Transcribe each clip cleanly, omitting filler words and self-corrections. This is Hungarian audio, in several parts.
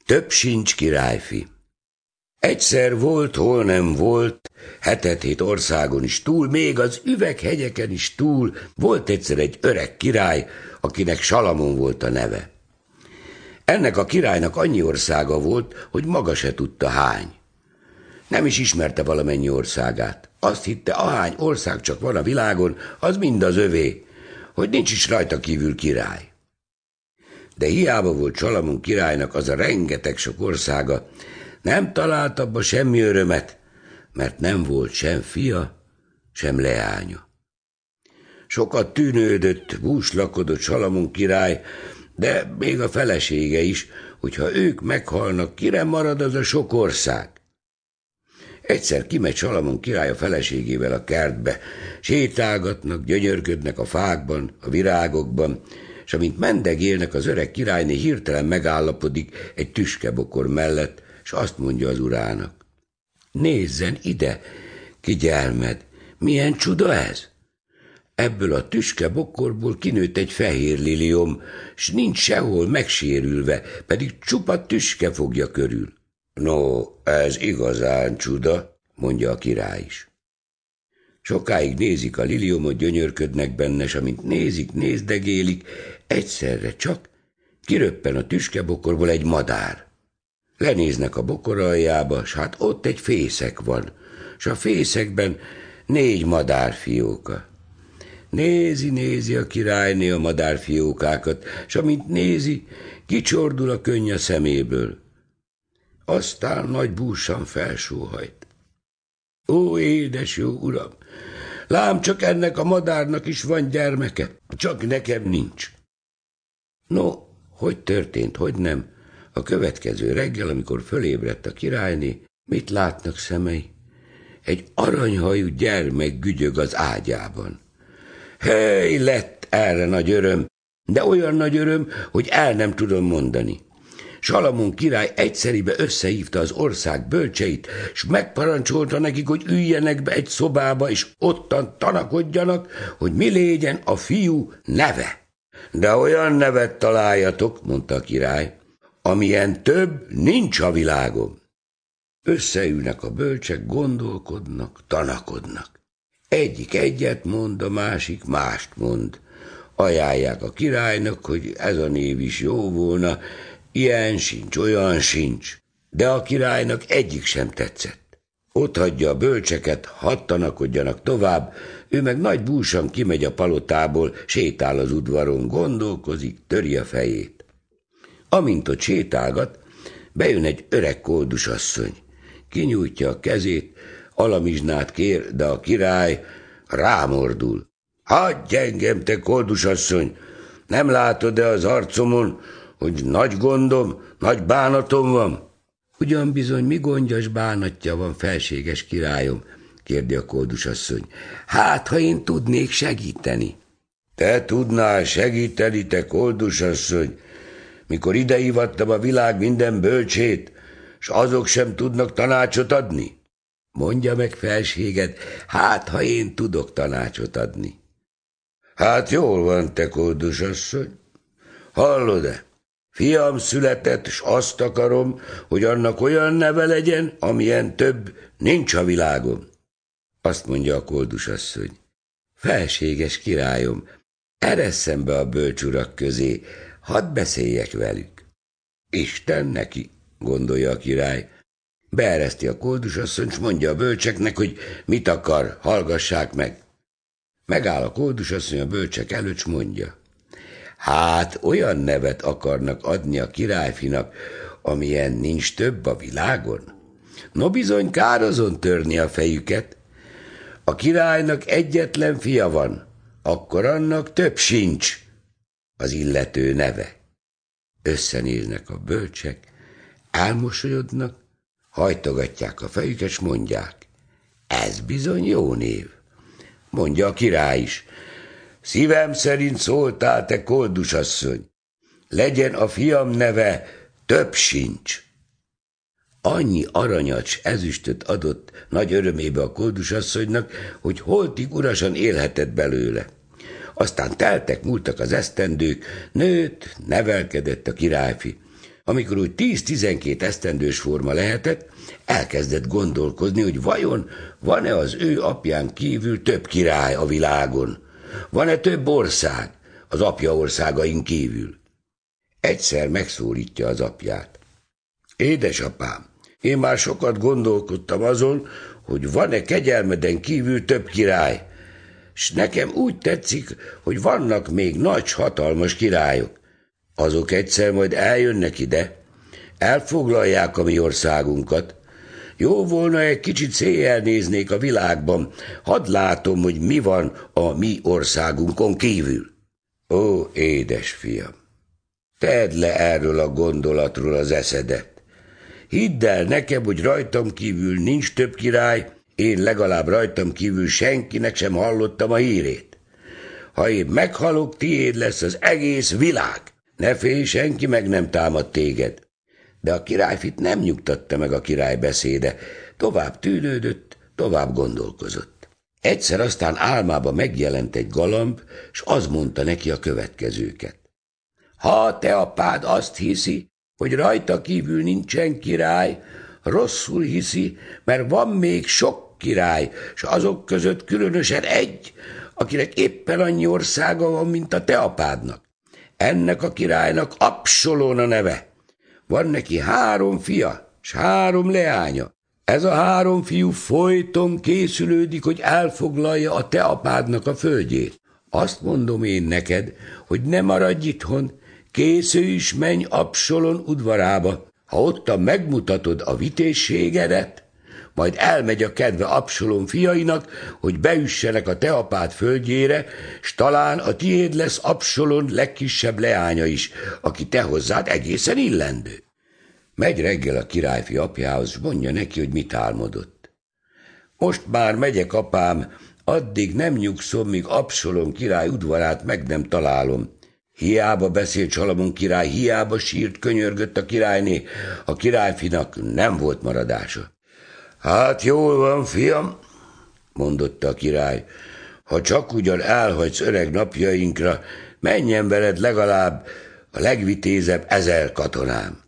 Több sincs, királyfi. Egyszer volt, hol nem volt, 7 országon is túl, még az üveghegyeken is túl, volt egyszer egy öreg király, akinek Salamon volt a neve. Ennek a királynak annyi országa volt, hogy maga se tudta hány. Nem is ismerte valamennyi országát. Azt hitte, ahány ország csak van a világon, az mind az övé, hogy nincs is rajta kívül király. De hiába volt Salamon királynak az a rengeteg sok országa, nem talált abba semmi örömet, mert nem volt sem fia, sem leánya. Sokat tűnődött, búslakodott Salamon király, de még a felesége is, hogyha ők meghalnak, kire marad az a sok ország. Egyszer kimegy Salamon király a feleségével a kertbe, sétálgatnak, gyönyörködnek a fákban, a virágokban, és amint mendegélnek, az öreg királyné hirtelen megállapodik egy tüskebokor mellett, és azt mondja az urának: nézzen ide, kigyelmed, milyen csuda ez! Ebből a tüskebokorból kinőtt egy fehér liliom, s nincs sehol megsérülve, pedig csupa tüske fogja körül. No, ez igazán csuda, mondja a király is. Sokáig nézik a liliomot, gyönyörködnek benne, s amint nézik, nézdegélik, egyszerre csak kiröppen a tüskebokorból egy madár. Lenéznek a bokor aljába, s hát ott egy fészek van, s a fészekben 4 madárfióka. Nézi a királyné a madárfiókákat, s amint nézi, kicsordul a könny a szeméből. Aztán nagy búsan felsóhajt. Ó, édes jó uram, lám csak ennek a madárnak is van gyermeke, csak nekem nincs. No, hogy történt, hogy nem? A következő reggel, amikor fölébredt a királyné, mit látnak szemei? Egy aranyhajú gyermek gügyög az ágyában. Hely, lett erre nagy öröm, de olyan nagy öröm, hogy el nem tudom mondani. Salamon király egyszeribe összehívta az ország bölcseit, s megparancsolta nekik, hogy üljenek be egy szobába, és ottan tanakodjanak, hogy mi légyen a fiú neve. De olyan nevet találjatok, mondta a király, amilyen több nincs a világon. Összeülnek a bölcsek, gondolkodnak, tanakodnak. Egyik egyet mond, a másik mást mond. Ajánlják a királynak, hogy ez a név is jó volna, ilyen sincs, olyan sincs. De a királynak egyik sem tetszett. Ott hagyja a bölcseket, hadd tanakodjanak tovább, ő meg nagy búsan kimegy a palotából, sétál az udvaron, gondolkozik, töri a fejét. Amint ott sétálgat, bejön egy öreg koldusasszony. Kinyújtja a kezét, alamizsnát kér, de a király rámordul. Hagyj engem, te koldusasszony! Nem látod-e az arcomon, hogy nagy gondom, nagy bánatom van? Ugyan bizony, mi gondjas bánatja van, felséges királyom? Kérdi a koldusasszony. Hát, ha én tudnék segíteni. Te tudnál segíteni, te koldusasszony, mikor idehívattam a világ minden bölcsét, s azok sem tudnak tanácsot adni? Mondja meg, felséged, hát, ha én tudok tanácsot adni. Hát jól van, te koldusasszony. Hallod-e? Fiam született, s azt akarom, hogy annak olyan neve legyen, amilyen több nincs a világon. Azt mondja a koldusasszony. Felséges királyom, eresszem be a bölcsurak közé, hadd beszéljek velük. Isten neki, gondolja a király. Beereszti a koldusasszony, s mondja a bölcseknek, hogy mit akar, hallgassák meg. Megáll a koldusasszony a bölcsek előtt, s mondja. Hát olyan nevet akarnak adni a királyfinak, amilyen nincs több a világon? No bizony, kár azon törni a fejüket. A királynak egyetlen fia van, akkor annak több sincs az illető neve. Összenéznek a bölcsek, elmosolyodnak, hajtogatják a fejüket, s mondják. Ez bizony jó név. Mondja a király is. Szívem szerint szóltál, te koldusasszony. Legyen a fiam neve Több sincs. Annyi aranyat s ezüstöt adott nagy örömébe a koldusasszonynak, hogy holtig urasan élhetett belőle. Aztán teltek, múltak az esztendők, nőtt, nevelkedett a királyfi. Amikor úgy 10-12 esztendős forma lehetett, elkezdett gondolkozni, hogy vajon van-e az ő apján kívül több király a világon? Van-e több ország az apja országain kívül? Egyszer megszólítja az apját. Édesapám, én már sokat gondolkodtam azon, hogy van-e kegyelmeden kívül több király, s nekem úgy tetszik, hogy vannak még nagy, hatalmas királyok. Azok egyszer majd eljönnek ide, elfoglalják a mi országunkat. Jó volna, egy kicsit széjjel néznék a világban, hadd látom, hogy mi van a mi országunkon kívül. Ó, édes fiam, tedd le erről a gondolatról az eszedet. Hidd el nekem, hogy rajtam kívül nincs több király, én legalább rajtam kívül senkinek sem hallottam a hírét. Ha én meghalok, tiéd lesz az egész világ. Ne félj, senki meg nem támad téged. De a királyfit nem nyugtatta meg a király beszéde. Tovább tűnődött, tovább gondolkozott. Egyszer aztán álmába megjelent egy galamb, s az mondta neki a következőket. Ha a te apád azt hiszi, hogy rajta kívül nincsen király, rosszul hiszi, mert van még sok király, s azok között különösen egy, akinek éppen annyi országa van, mint a te apádnak. Ennek a királynak Absalón a neve. Van neki 3 fia, s 3 leánya. Ez a 3 fiú folyton készülődik, hogy elfoglalja a te apádnak a földjét. Azt mondom én neked, hogy ne maradj itthon, készülj is, menj Absalón udvarába. Ha ottan megmutatod a vitézségedet, majd elmegy a kedve Absalón fiainak, hogy beüssenek a te apád földjére, s talán a tiéd lesz Absalón legkisebb leánya is, aki te hozzád egészen illendő. Megy reggel a királyfi apjához, s mondja neki, hogy mit álmodott. Most már megyek, apám, addig nem nyugszom, míg Absalón király udvarát meg nem találom. Hiába beszélt Salamon király, hiába sírt, könyörgött a királyné, a királyfinak nem volt maradása. Hát jól van, fiam, mondotta a király, ha csak ugyan elhagysz öreg napjainkra, menjen veled legalább a legvitézebb 1000 katonám.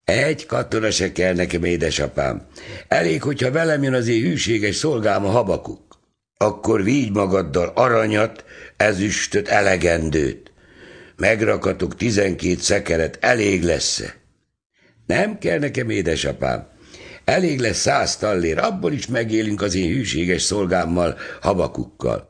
1 katona se kell nekem, édesapám. Elég, hogyha velem jön az én hűséges szolgám a Habakuk. Akkor vigy magaddal aranyat, ezüstöt, elegendőt. Megrakatok 12 szekeret, elég lesz-e? Nem kell nekem, édesapám. Elég lesz 100 tallér, abból is megélünk az én hűséges szolgámmal, Habakukkal.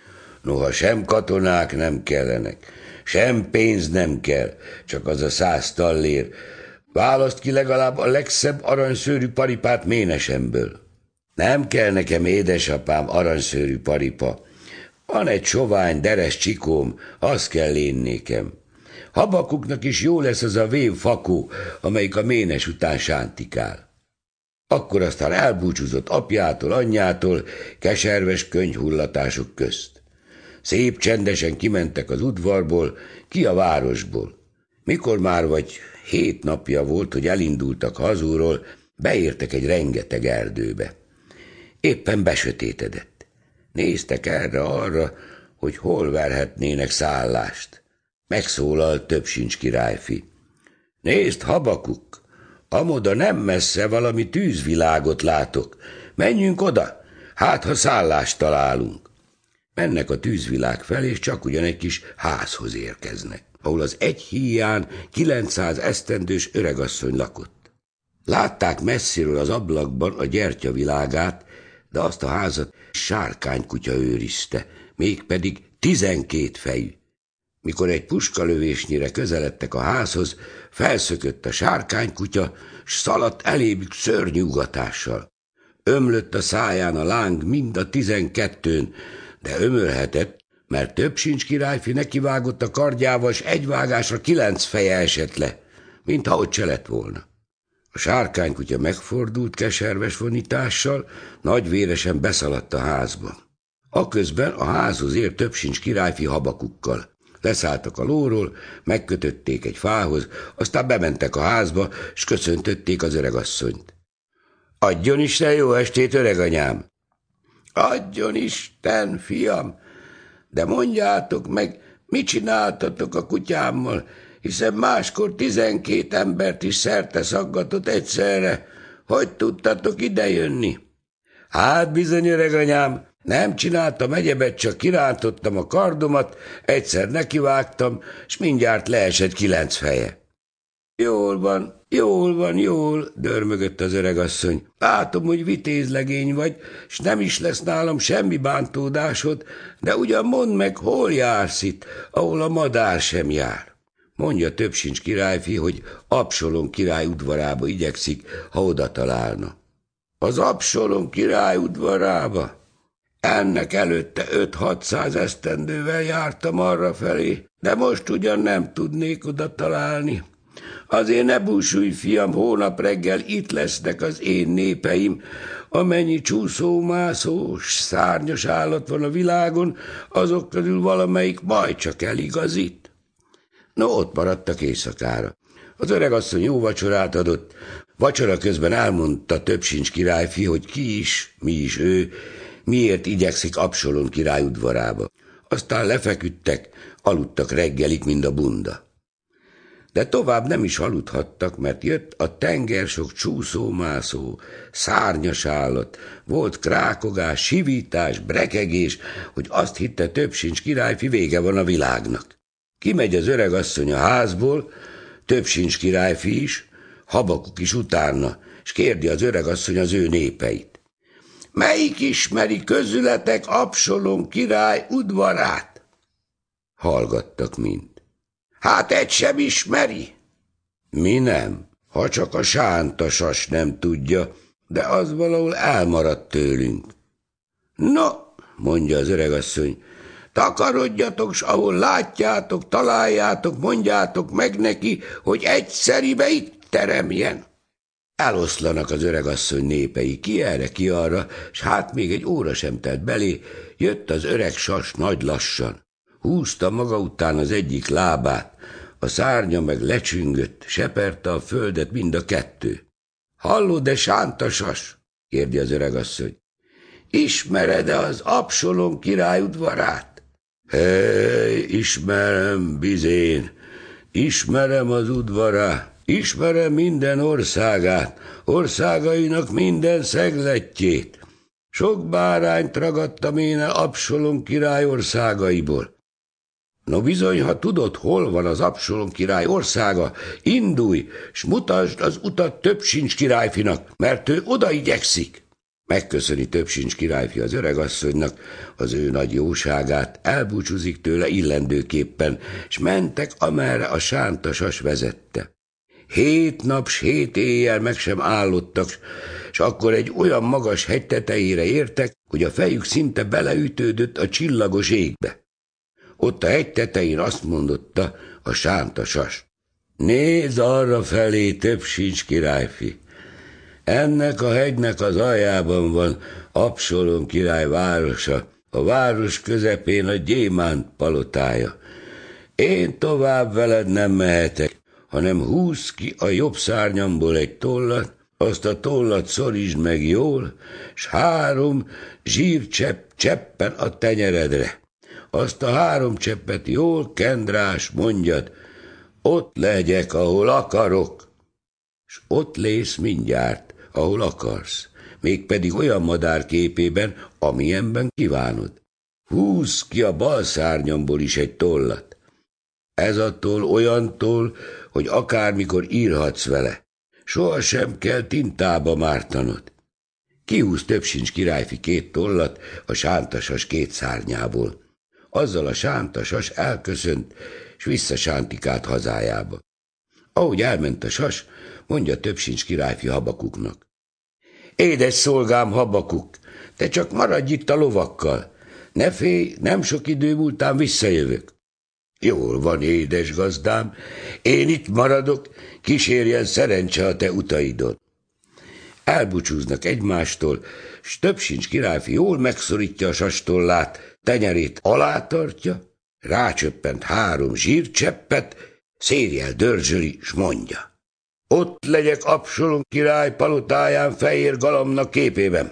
Noha sem katonák nem kellenek, sem pénz nem kell, csak az a 100 tallér. Választ ki legalább a legszebb aranyszőrű paripát ménesemből. Nem kell nekem, édesapám, aranyszőrű paripa. Van egy sovány, deres csikóm, az kell én nékem. Habakuknak is jó lesz az a vén fakó, amelyik a ménes után sántikál. Akkor aztán elbúcsúzott apjától, anyjától, keserves könyhullatások közt. Szép csendesen kimentek az udvarból, ki a városból. Mikor már vagy 7 napja volt, hogy elindultak hazulról, beértek egy rengeteg erdőbe. Éppen besötétedett. Néztek erre-arra, hogy hol verhetnének szállást. Megszólalt Többsincs királyfi. Nézd, Habakuk, amoda nem messze valami tűzvilágot látok. Menjünk oda, hát ha szállást találunk. Mennek a tűzvilág felé, és csak ugyan egy kis házhoz érkeznek, ahol az egy híján 900 esztendős öregasszony lakott. Látták messziről az ablakban a gyertyavilágát, de azt a házat sárkánykutya őrizte, mégpedig 12 fejű. Mikor egy puskalövésnyire közeledtek a házhoz, felszökött a sárkánykutya, s szaladt elébük szörnyű ugatással. Ömlött a száján a láng mind a 12-n, de ömölhetett, mert Többsincs királyfi nekivágott a kardjával, s egy vágásra 9 feje esett le, mintha ott se lett volna. A sárkánykutya megfordult keserves vonítással, nagyvéresen beszaladt a házba. Aközben a házhoz ért Többsincs királyfi Habakukkal. Leszálltak a lóról, megkötötték egy fához, aztán bementek a házba, s köszöntötték az öregasszonyt. Adjon Isten jó estét, öreganyám! Adjon Isten, fiam! De mondjátok meg, mit csináltatok a kutyámmal? hiszen máskor 12 embert is szerte szaggatott egyszerre. Hogy tudtatok idejönni? Hát bizony, öreganyám, nem csináltam egyebet, csak kirántottam a kardomat, egyszer nekivágtam, s mindjárt leesett 9 feje. Jól, dörmögött az öregasszony. Látom, hogy vitézlegény vagy, s nem is lesz nálam semmi bántódásod, de ugyan mondd meg, hol jársz itt, ahol a madár sem jár. Mondja Többsincs királyfi, hogy Absolon király udvarába igyekszik, ha oda találna. Az Absolon király udvarába? Ennek előtte 5-600 esztendővel jártam arrafelé, de most ugyan nem tudnék oda találni. Azért ne búsulj, fiam, hónap reggel itt lesznek az én népeim. Amennyi csúszómászós, szárnyas állat van a világon, azok közül valamelyik majd csak eligazít. No, ott maradtak éjszakára. Az öregasszony jó vacsorát adott. Vacsora közben elmondta Többsincs királyfi, hogy ki is, mi is ő, miért igyekszik Absolon király udvarába. Aztán lefeküdtek, aludtak reggelig, mint a bunda. De tovább nem is aludhattak, mert jött a tengersok csúszómászó, szárnyas állat, volt krákogás, sivítás, brekegés, hogy azt hitte Többsincs királyfi, vége van a világnak. Kimegy az öregasszony a házból, Többsincs királyfi is, Habakuk is utána, s kérdi az öregasszony az ő népeit. Melyik ismeri közületek Absolon király udvarát? Hallgattak mind. Hát egy sem ismeri? Mi nem, ha csak a Sántasas nem tudja, de az valahol elmaradt tőlünk. No, mondja az öregasszony, takarodjatok, s ahol látjátok, találjátok, mondjátok meg neki, hogy egyszeribe itt teremjen. Eloszlanak az öregasszony népei, ki erre, ki arra, s hát még egy óra sem telt belé, jött az öreg sas nagy lassan. Húzta maga után az egyik lábát, a szárnya meg lecsüngött, seperte a földet mind a kettő. Hallod-e, Sántasas? kérdi az öregasszony. Ismered-e az Absolon király udvarát? Ismerem, bizén, ismerem az udvarát, ismerem minden országát, országainak minden szegletjét. Sok bárányt ragadtam én el Absolon király országaiból. No bizony, ha tudod, hol van az Absolon király országa, indulj, s mutasd az utat Többsincs királyfinak, mert ő oda igyekszik. Megköszöni Többsincs királyfi az öregasszonynak az ő nagy jóságát, elbúcsúzik tőle illendőképpen, s mentek, amerre a Sántasas vezette. 7 nap s 7 éjjel meg sem állottak, s akkor egy olyan magas hegy tetejére értek, hogy a fejük szinte beleütődött a csillagos égbe. Ott a hegy tetején azt mondotta a Sántasas. Nézz arra felé, Többsincs királyfi! Ennek a hegynek az aljában van Absolon király városa, a város közepén a gyémánt palotája. Én tovább veled nem mehetek, hanem húzz ki a jobb szárnyamból egy tollat, azt a tollat szorítsd meg jól, s 3 zsírcsepp cseppen a tenyeredre. Azt a 3 cseppet jól kend rá, s mondjad, ott legyek, ahol akarok, s ott lész mindjárt, ahol akarsz, mégpedig olyan madár képében, amilyenben kívánod. Húzz ki a bal szárnyamból is egy tollat. Ez a toll olyan toll, hogy akármikor írhatsz vele. Sohasem kell tintába mártanod. Kihúz Többsincs királyfi 2 tollat a Sántasas 2 szárnyából. Azzal a Sántasas elköszönt, s visszasántikált hazájába. Ahogy elment a sas, mondja Többsincs királyfi Habakuknak. Édes szolgám Habakuk, te csak maradj itt a lovakkal. Ne félj, nem sok idő múltán visszajövök. Jól van, édes gazdám, én itt maradok, kísérjen szerencse a te utaidon. Elbúcsúznak egymástól, s Többsincs királyfi jól megszorítja a sastollát, tenyerét alátartja, rácsöppent 3 zsírcseppet, szérjel dörzsöli, s mondja. Ott legyek Absolon király palotáján fehér galambnak képében.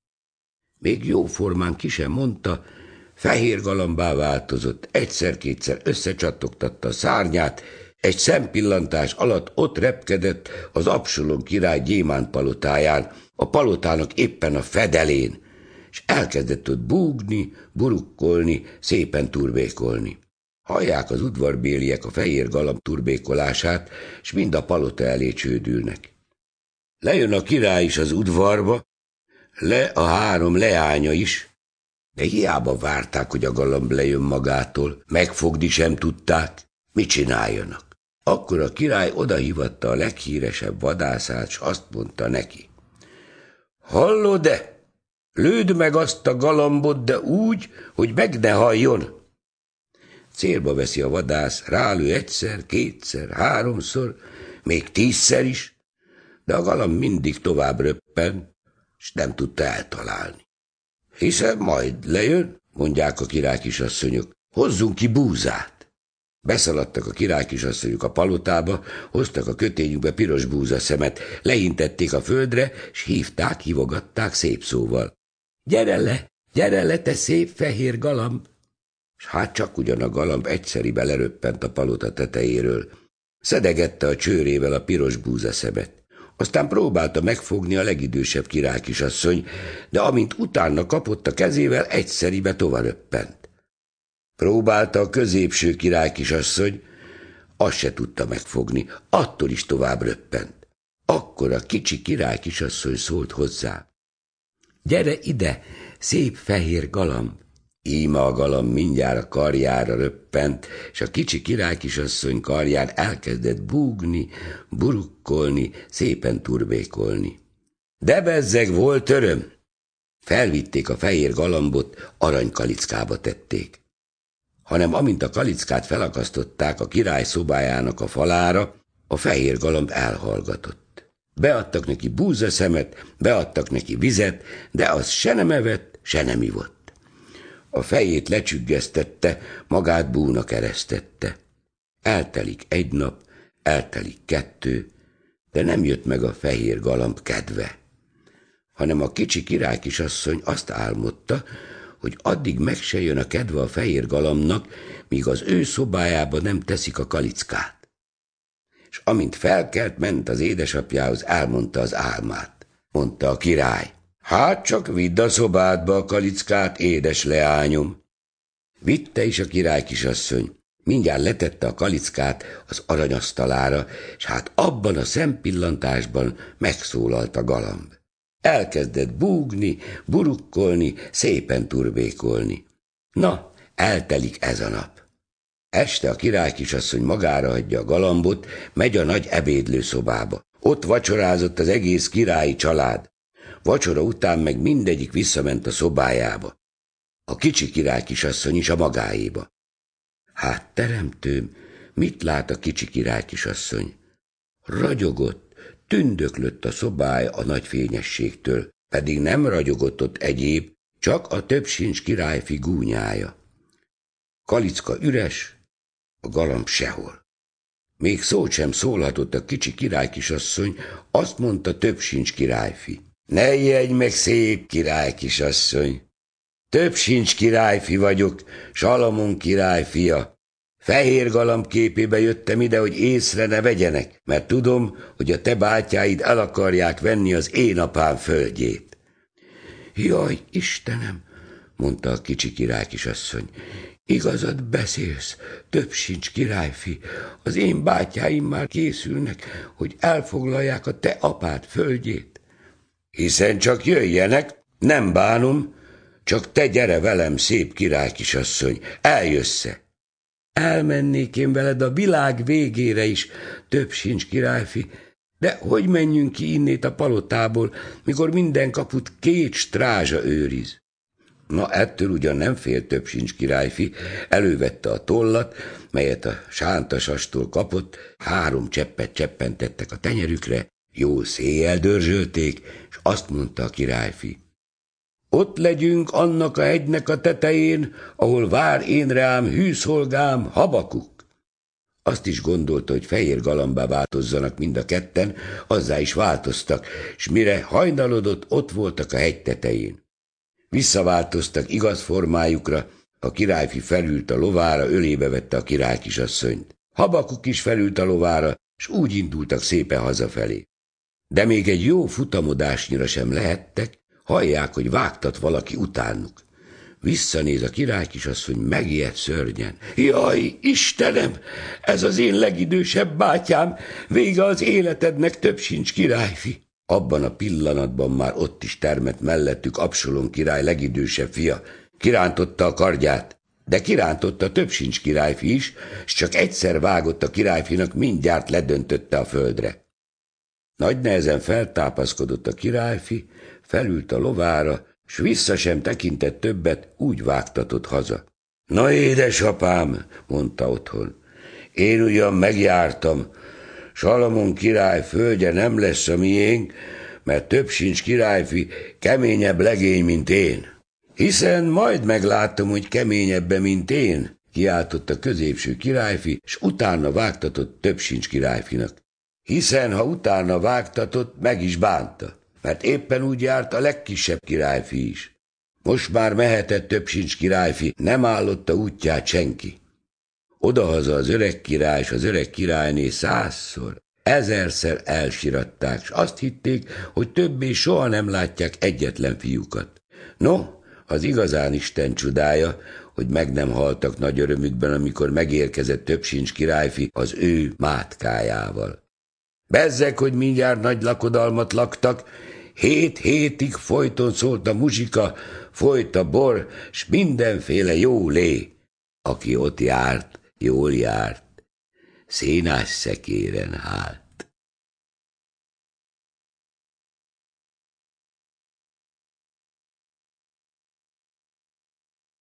Még jóformán ki sem mondta, fehér galambá változott, egyszer-kétszer összecsattogtatta a szárnyát, Egy szempillantás alatt ott repkedett az Absalom király gyémántpalotáján, a palotának éppen a fedelén, és elkezdett ott búgni, burukkolni, szépen turbékolni. Hallják az udvarbéliek a fehér galamb turbékolását, és mind a palota elé csődülnek. Lejön a király is az udvarba, le a 3 leánya is, de hiába várták, hogy a galamb lejön magától, megfogni sem tudták, mit csináljanak. Akkor a király odahívatta a leghíresebb vadászát, s azt mondta neki: hallod-e? Lőd meg azt a galambot, de úgy, hogy meg ne halljon. Célba veszi a vadász, rálő 1-szer, 2-szer, 3-szor, még 10-szer is, de a galamb mindig tovább röppen, s nem tudta eltalálni. Hiszen majd lejön, mondják a királykisasszonyok, hozzunk ki búzát. Beszaladtak a királykisasszonyok a palotába, hoztak a kötényükbe piros búzaszemet, lehintették a földre, s hívogatták szép szóval: gyere le, te szép fehér galamb! S hát csak ugyan a galamb egyszeribe leröppent a palota tetejéről. Szedegette a csőrével a piros búzaszemet. Aztán próbálta megfogni a legidősebb királykisasszony, de amint utána kapott a kezével, egyszeribe tovaröppent. Próbálta a középső királykisasszony, azt se tudta megfogni, attól is tovább röppent. Akkor a kicsi királykisasszony szólt hozzá: gyere ide, szép fehér galamb! Íme a galamb mindjárt a karjára röppent, és a kicsi királykisasszony karján elkezdett búgni, burukkolni, szépen turbékolni. De bezzeg volt öröm! Felvitték a fehér galambot, aranykalickába tették. Hanem amint a kalickát felakasztották a király szobájának a falára, a fehér galamb elhallgatott. Beadtak neki búzaszemet, beadtak neki vizet, de az se nem evett, se nem ivott. A fejét lecsüggesztette, magát búnak eresztette. Eltelik 1 nap, eltelik 2, de nem jött meg a fehér galamb kedve. Hanem a kicsi királykisasszony azt álmodta, hogy addig meg se jön a kedve a fehér galambnak, míg az ő szobájába nem teszik a kalickát. És amint felkelt, ment az édesapjához, elmondta az álmát. Mondta a király: hát csak vidd a szobádba a kalickát, édes leányom. Vitte is a királykisasszony. Mindjárt letette a kalickát az aranyasztalára, és hát abban a szempillantásban megszólalt a galamb. Elkezdett búgni, burukkolni, szépen turbékolni. Na, eltelik ez a nap. Este a királykisasszony magára hagyja a galambot, megy a nagy ebédlőszobába. Ott vacsorázott az egész királyi család. Vacsora után meg mindegyik visszament a szobájába. A kicsi királykisasszony is a magáéba. Hát, teremtőm, mit lát a kicsi királykisasszony? Ragyogott, tündöklött a szobája a nagy fényességtől, pedig nem ragyogott ott egyéb, csak a többsincs királyfi gúnyája. Kalicka üres, a galamb sehol. Még szót sem szólhatott a kicsi királykisasszony, azt mondta többsincs királyfi: ne ijedj meg, szép királykisasszony! Többsincs királyfi vagyok, Salamon király fia. Fehér galamb képébe jöttem ide, hogy észre ne vegyenek, mert tudom, hogy a te bátyáid el akarják venni az én apám földjét. Jaj, Istenem, mondta a kicsi királykisasszony, igazad beszélsz, többsincs királyfi, az én bátyáim már készülnek, hogy elfoglalják a te apád földjét. Hiszen csak jöjjenek, nem bánom, csak te gyere velem, szép királykisasszony, eljössze. Elmennék én veled a világ végére is, többsincs királyfi, de hogy menjünk ki innét a palotából, mikor minden kaput 2 strázsa őriz? Na, ettől ugyan nem fél többsincs királyfi, elővette a tollat, melyet a sántasastól kapott, 3 cseppet cseppentettek a tenyerükre, jó széjjel dörzsölték, és azt mondta a királyfi: ott legyünk annak a hegynek a tetején, ahol vár én rám hű szolgám Habakuk. Azt is gondolta, hogy fehér galambá változzanak mind a ketten, azzá is változtak, s mire hajnalodott, ott voltak a hegy tetején. Visszaváltoztak igaz formájukra, a királyfi felült a lovára, ölébe vette a királykisasszonyt. Habakuk is felült a lovára, s úgy indultak szépen hazafelé. De még egy jó futamodásnyira sem lehettek, hallják, hogy vágtat valaki utánuk. Visszanéz a királykisasszony megijedt szörnyen. Jaj, Istenem, ez az én legidősebb bátyám, vége az életednek, több sincs, királyfi. Abban a pillanatban már ott is termett mellettük Absalom király legidősebb fia. Kirántotta a kardját, de kirántotta több sincs királyfi is, s csak egyszer vágott a királyfinak, mindjárt ledöntötte a földre. Nagy nehezen feltápaszkodott a királyfi, felült a lovára, s vissza sem tekintett többet, úgy vágtatott haza. Na édesapám, mondta otthon, én ugyan megjártam, Salamon király földje nem lesz a miénk, mert több sincs királyfi, keményebb legény, mint én. Hiszen majd meglátom, hogy keményebbe, mint én, kiáltott a középső királyfi, s utána vágtatott több sincs királyfinak. Hiszen, ha utána vágtatott, meg is bánta, mert éppen úgy járt a legkisebb királyfi is. Most már mehetett több sincs királyfi, nem állotta útját senki. Odahaza az öreg király s az öreg királyné 100-szor, 1000-szer elsiratták, s azt hitték, hogy többé soha nem látják egyetlen fiúkat. No, az igazán Isten csodája, hogy meg nem haltak nagy örömükben, amikor megérkezett több sincs királyfi az ő mátkájával. Bezzeg, hogy mindjárt nagy lakodalmat laktak, 7 hétig folyton szólt a muzsika, folyt a bor, s mindenféle jó lé. Aki ott járt, jól járt, szénás szekéren állt.